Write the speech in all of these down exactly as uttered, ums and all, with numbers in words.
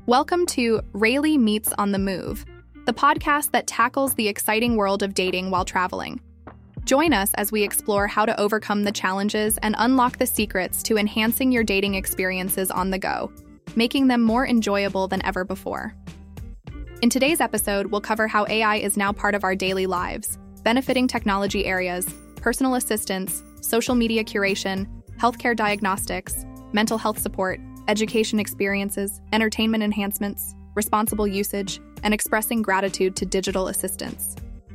Welcome to Rayleigh Meets on the Move, the podcast that tackles the exciting world of dating while traveling. Join us as we explore how to overcome the challenges and unlock the secrets to enhancing your dating experiences on the go, making them more enjoyable than ever before. In today's episode, we'll cover how A I is now part of our daily lives, benefiting technology areas, personal assistance, social media curation, healthcare diagnostics, mental health support, education experiences, entertainment enhancements, responsible usage, and expressing gratitude to digital assistants.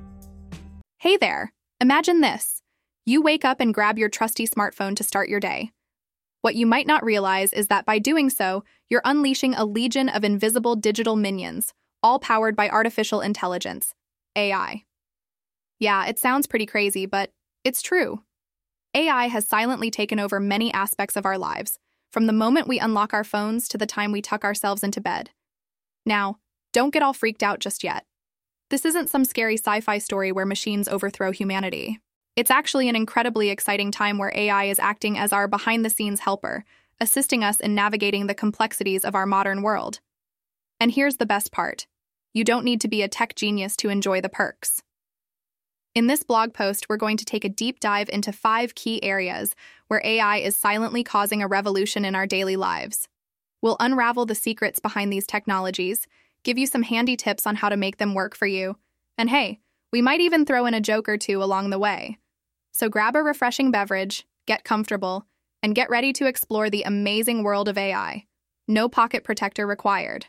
Hey there! Imagine this. You wake up and grab your trusty smartphone to start your day. What you might not realize is that by doing so, you're unleashing a legion of invisible digital minions, all powered by artificial intelligence, A I. Yeah, it sounds pretty crazy, but it's true. A I has silently taken over many aspects of our lives, from the moment we unlock our phones to the time we tuck ourselves into bed. Now, don't get all freaked out just yet. This isn't some scary sci-fi story where machines overthrow humanity. It's actually an incredibly exciting time where A I is acting as our behind-the-scenes helper, assisting us in navigating the complexities of our modern world. And here's the best part. You don't need to be a tech genius to enjoy the perks. In this blog post, we're going to take a deep dive into five key areas where A I is silently causing a revolution in our daily lives. We'll unravel the secrets behind these technologies, give you some handy tips on how to make them work for you, and hey, we might even throw in a joke or two along the way. So grab a refreshing beverage, get comfortable, and get ready to explore the amazing world of A I. No pocket protector required.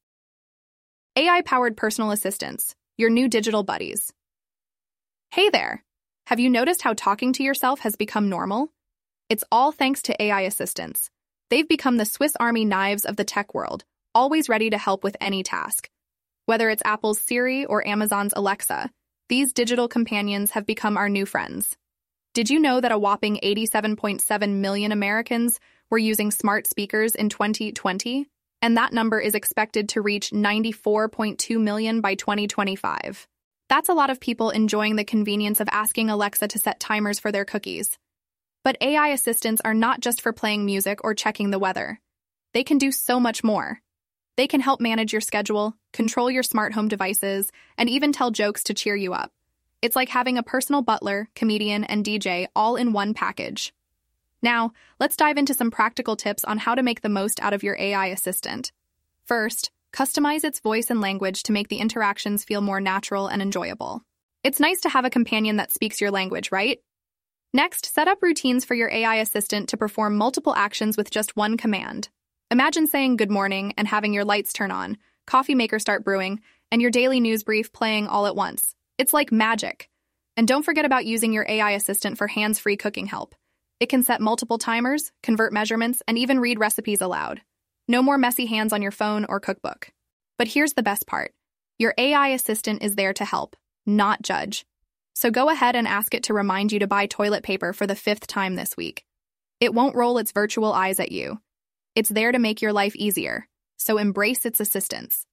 A I-powered personal assistants, your new digital buddies. Hey there! Have you noticed how talking to yourself has become normal? It's all thanks to A I assistants. They've become the Swiss Army knives of the tech world, always ready to help with any task. Whether it's Apple's Siri or Amazon's Alexa, these digital companions have become our new friends. Did you know that a whopping eighty-seven point seven million Americans were using smart speakers in twenty twenty? And that number is expected to reach ninety-four point two million by twenty twenty-five. That's a lot of people enjoying the convenience of asking Alexa to set timers for their cookies. But A I assistants are not just for playing music or checking the weather. They can do so much more. They can help manage your schedule, control your smart home devices, and even tell jokes to cheer you up. It's like having a personal butler, comedian, and D J all in one package. Now, let's dive into some practical tips on how to make the most out of your A I assistant. First, customize its voice and language to make the interactions feel more natural and enjoyable. It's nice to have a companion that speaks your language, right? Next, set up routines for your A I assistant to perform multiple actions with just one command. Imagine saying good morning and having your lights turn on, coffee maker start brewing, and your daily news brief playing all at once. It's like magic. And don't forget about using your A I assistant for hands-free cooking help. It can set multiple timers, convert measurements, and even read recipes aloud. No more messy hands on your phone or cookbook. But here's the best part. Your A I assistant is there to help, not judge. So go ahead and ask it to remind you to buy toilet paper for the fifth time this week. It won't roll its virtual eyes at you. It's there to make your life easier, so embrace its assistance.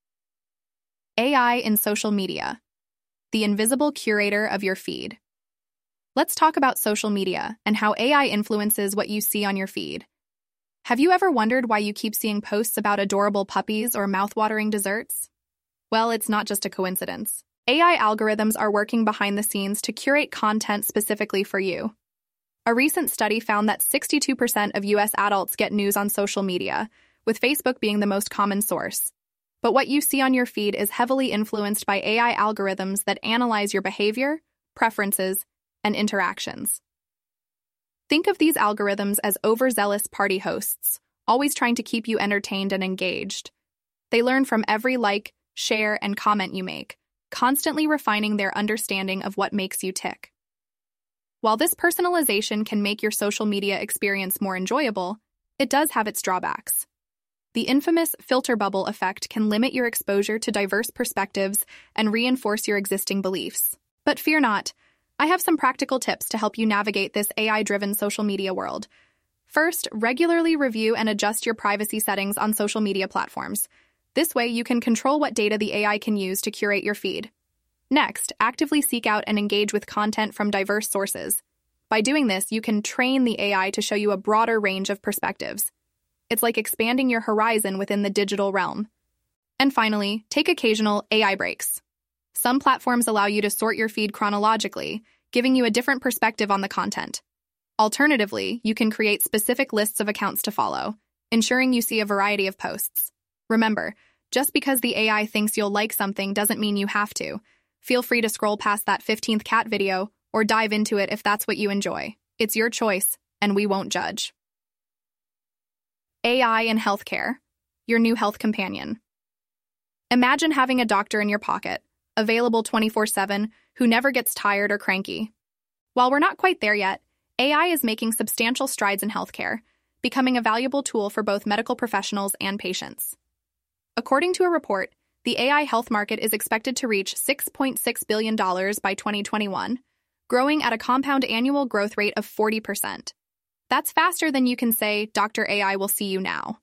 A I in social media. The invisible curator of your feed. Let's talk about social media and how A I influences what you see on your feed. Have you ever wondered why you keep seeing posts about adorable puppies or mouth-watering desserts? Well, it's not just a coincidence. A I algorithms are working behind the scenes to curate content specifically for you. A recent study found that sixty-two percent of U S adults get news on social media, with Facebook being the most common source. But what you see on your feed is heavily influenced by A I algorithms that analyze your behavior, preferences, and interactions. Think of these algorithms as overzealous party hosts, always trying to keep you entertained and engaged. They learn from every like, share, and comment you make, constantly refining their understanding of what makes you tick. While this personalization can make your social media experience more enjoyable, it does have its drawbacks. The infamous filter bubble effect can limit your exposure to diverse perspectives and reinforce your existing beliefs. But fear not. I have some practical tips to help you navigate this A I-driven social media world. First, regularly review and adjust your privacy settings on social media platforms. This way, you can control what data the A I can use to curate your feed. Next, actively seek out and engage with content from diverse sources. By doing this, you can train the A I to show you a broader range of perspectives. It's like expanding your horizon within the digital realm. And finally, take occasional A I breaks. Some platforms allow you to sort your feed chronologically, giving you a different perspective on the content. Alternatively, you can create specific lists of accounts to follow, ensuring you see a variety of posts. Remember, just because the A I thinks you'll like something doesn't mean you have to. Feel free to scroll past that fifteenth cat video or dive into it if that's what you enjoy. It's your choice, and we won't judge. A I in healthcare, your new health companion. Imagine having a doctor in your pocket, available twenty-four seven, who never gets tired or cranky. While we're not quite there yet, A I is making substantial strides in healthcare, becoming a valuable tool for both medical professionals and patients. According to a report, the A I health market is expected to reach six point six billion dollars by twenty twenty-one, growing at a compound annual growth rate of forty percent. That's faster than you can say, Doctor A I will see you now.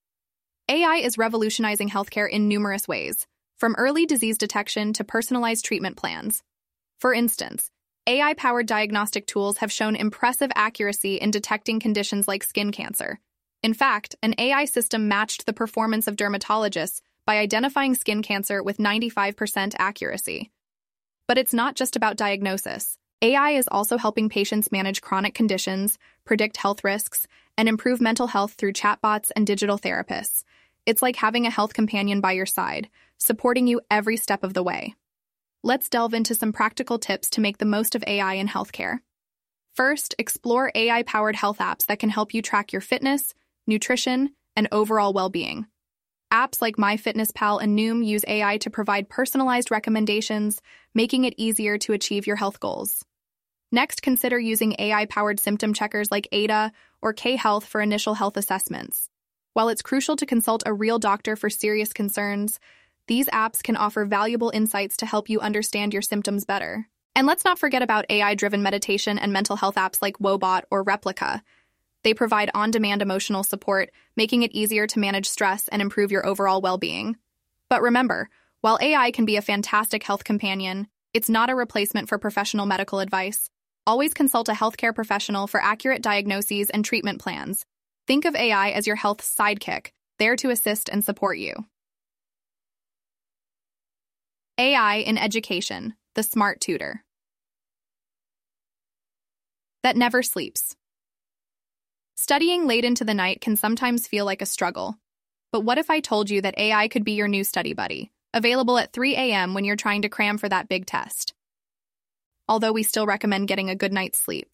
A I is revolutionizing healthcare in numerous ways, from early disease detection to personalized treatment plans. For instance, A I-powered diagnostic tools have shown impressive accuracy in detecting conditions like skin cancer. In fact, an A I system matched the performance of dermatologists by identifying skin cancer with ninety-five percent accuracy. But it's not just about diagnosis. A I is also helping patients manage chronic conditions, predict health risks, and improve mental health through chatbots and digital therapists. It's like having a health companion by your side, supporting you every step of the way. Let's delve into some practical tips to make the most of A I in healthcare. First, explore A I-powered health apps that can help you track your fitness, nutrition, and overall well-being. Apps like MyFitnessPal and Noom use A I to provide personalized recommendations, making it easier to achieve your health goals. Next, consider using A I-powered symptom checkers like Ada or K-Health for initial health assessments. While it's crucial to consult a real doctor for serious concerns, these apps can offer valuable insights to help you understand your symptoms better. And let's not forget about A I-driven meditation and mental health apps like Woebot or Replica. They provide on-demand emotional support, making it easier to manage stress and improve your overall well-being. But remember, while A I can be a fantastic health companion, it's not a replacement for professional medical advice. Always consult a healthcare professional for accurate diagnoses and treatment plans. Think of A I as your health sidekick, there to assist and support you. A I in education, the smart tutor that never sleeps. Studying late into the night can sometimes feel like a struggle. But what if I told you that A I could be your new study buddy, available at three a m when you're trying to cram for that big test? Although we still recommend getting a good night's sleep.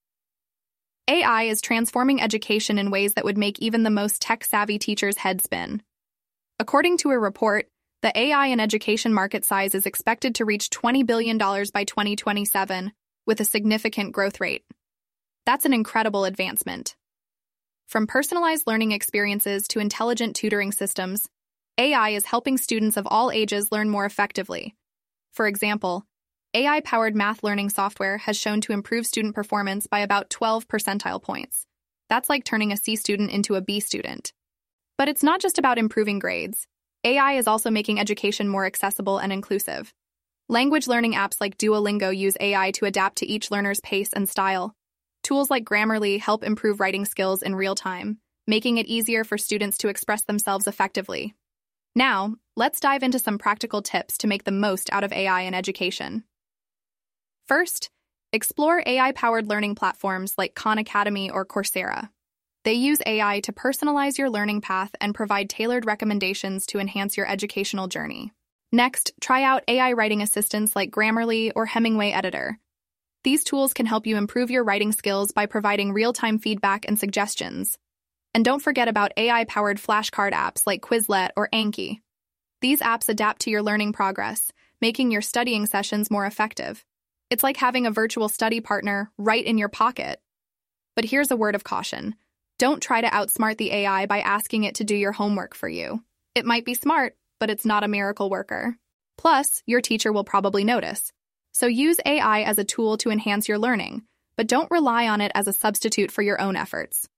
A I is transforming education in ways that would make even the most tech-savvy teachers' head spin. According to a report, the A I in education market size is expected to reach twenty billion dollars by twenty twenty-seven, with a significant growth rate. That's an incredible advancement. From personalized learning experiences to intelligent tutoring systems, A I is helping students of all ages learn more effectively. For example, A I-powered math learning software has shown to improve student performance by about twelve percentile points. That's like turning a C student into a B student. But it's not just about improving grades. A I is also making education more accessible and inclusive. Language learning apps like Duolingo use A I to adapt to each learner's pace and style. Tools like Grammarly help improve writing skills in real time, making it easier for students to express themselves effectively. Now, let's dive into some practical tips to make the most out of A I in education. First, explore A I-powered learning platforms like Khan Academy or Coursera. They use A I to personalize your learning path and provide tailored recommendations to enhance your educational journey. Next, try out A I writing assistants like Grammarly or Hemingway Editor. These tools can help you improve your writing skills by providing real-time feedback and suggestions. And don't forget about A I-powered flashcard apps like Quizlet or Anki. These apps adapt to your learning progress, making your studying sessions more effective. It's like having a virtual study partner right in your pocket. But here's a word of caution. Don't try to outsmart the A I by asking it to do your homework for you. It might be smart, but it's not a miracle worker. Plus, your teacher will probably notice. So use A I as a tool to enhance your learning, but don't rely on it as a substitute for your own efforts.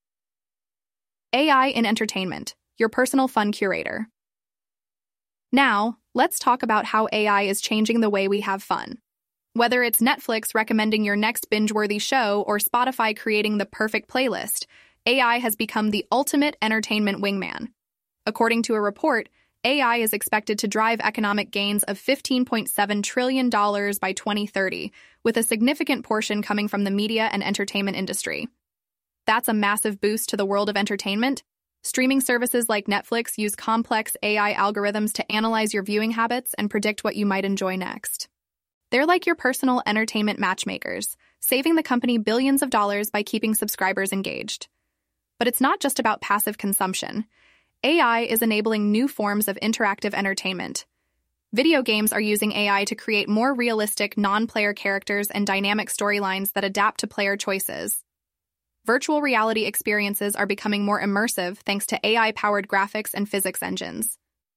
A I in entertainment, your personal fun curator. Now, let's talk about how A I is changing the way we have fun. Whether it's Netflix recommending your next binge-worthy show or Spotify creating the perfect playlist, A I has become the ultimate entertainment wingman. According to a report, A I is expected to drive economic gains of fifteen point seven trillion dollars by twenty thirty, with a significant portion coming from the media and entertainment industry. That's a massive boost to the world of entertainment. Streaming services like Netflix use complex A I algorithms to analyze your viewing habits and predict what you might enjoy next. They're like your personal entertainment matchmakers, saving the company billions of dollars by keeping subscribers engaged. But it's not just about passive consumption. A I is enabling new forms of interactive entertainment. Video games are using A I to create more realistic non-player characters and dynamic storylines that adapt to player choices. Virtual reality experiences are becoming more immersive thanks to A I-powered graphics and physics engines.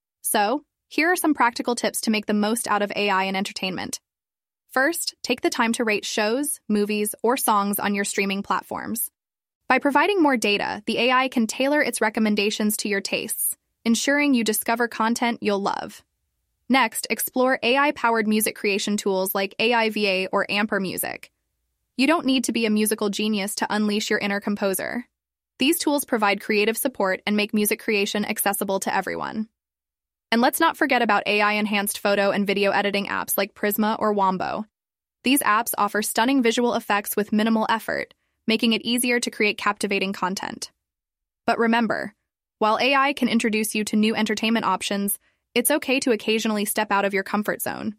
So, here are some practical tips to make the most out of A I in entertainment. First, take the time to rate shows, movies, or songs on your streaming platforms. By providing more data, the A I can tailor its recommendations to your tastes, ensuring you discover content you'll love. Next, explore A I-powered music creation tools like A I V A or Amper Music. You don't need to be a musical genius to unleash your inner composer. These tools provide creative support and make music creation accessible to everyone. And let's not forget about A I-enhanced photo and video editing apps like Prisma or Wombo. These apps offer stunning visual effects with minimal effort, making it easier to create captivating content. But remember, while A I can introduce you to new entertainment options, it's okay to occasionally step out of your comfort zone.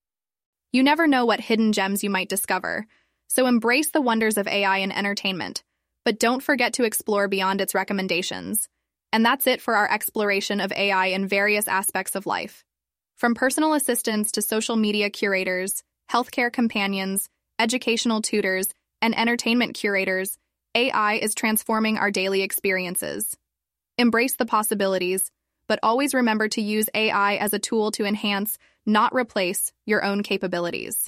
You never know what hidden gems you might discover, so embrace the wonders of A I in entertainment, but don't forget to explore beyond its recommendations. And that's it for our exploration of A I in various aspects of life. From personal assistants to social media curators, healthcare companions, educational tutors, and entertainment curators, A I is transforming our daily experiences. Embrace the possibilities, but always remember to use A I as a tool to enhance, not replace, your own capabilities.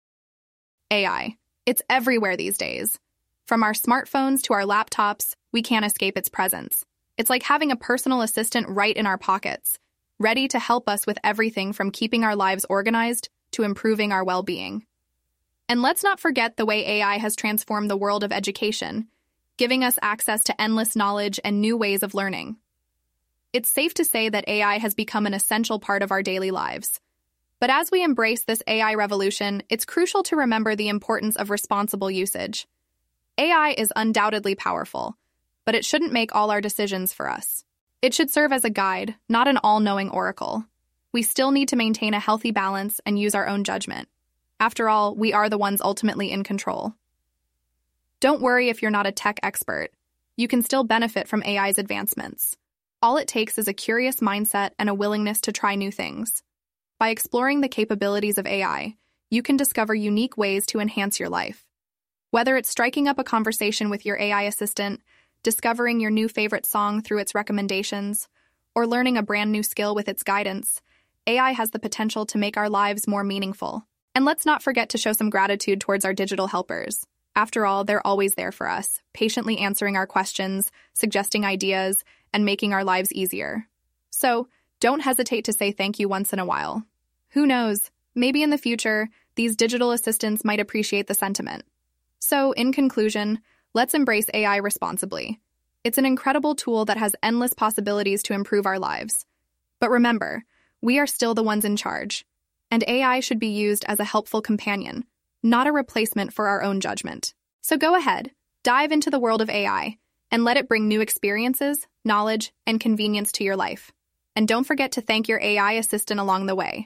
A I. It's everywhere these days. From our smartphones to our laptops, we can't escape its presence. It's like having a personal assistant right in our pockets, ready to help us with everything from keeping our lives organized to improving our well-being. And let's not forget the way A I has transformed the world of education, giving us access to endless knowledge and new ways of learning. It's safe to say that A I has become an essential part of our daily lives. But as we embrace this A I revolution, it's crucial to remember the importance of responsible usage. A I is undoubtedly powerful, but it shouldn't make all our decisions for us. It should serve as a guide, not an all-knowing oracle. We still need to maintain a healthy balance and use our own judgment. After all, we are the ones ultimately in control. Don't worry if you're not a tech expert. You can still benefit from A I's advancements. All it takes is a curious mindset and a willingness to try new things. By exploring the capabilities of A I, you can discover unique ways to enhance your life. Whether it's striking up a conversation with your A I assistant, discovering your new favorite song through its recommendations, or learning a brand new skill with its guidance, A I has the potential to make our lives more meaningful. And let's not forget to show some gratitude towards our digital helpers. After all, they're always there for us, patiently answering our questions, suggesting ideas, and making our lives easier. So, don't hesitate to say thank you once in a while. Who knows, maybe in the future, these digital assistants might appreciate the sentiment. So, in conclusion, let's embrace A I responsibly. It's an incredible tool that has endless possibilities to improve our lives. But remember, we are still the ones in charge. And A I should be used as a helpful companion, not a replacement for our own judgment. So go ahead, dive into the world of A I, and let it bring new experiences, knowledge, and convenience to your life. And don't forget to thank your A I assistant along the way.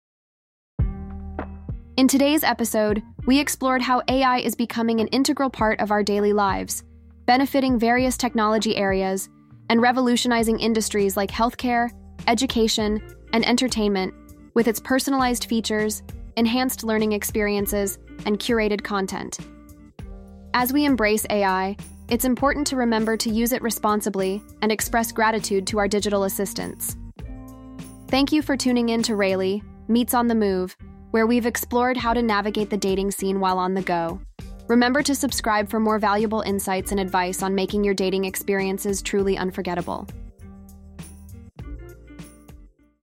In today's episode, we explored how A I is becoming an integral part of our daily lives, benefiting various technology areas, and revolutionizing industries like healthcare, education, and entertainment with its personalized features, enhanced learning experiences, and curated content. As we embrace A I, it's important to remember to use it responsibly and express gratitude to our digital assistants. Thank you for tuning in to Rayleigh Meets on the Move, where we've explored how to navigate the dating scene while on the go. Remember to subscribe for more valuable insights and advice on making your dating experiences truly unforgettable.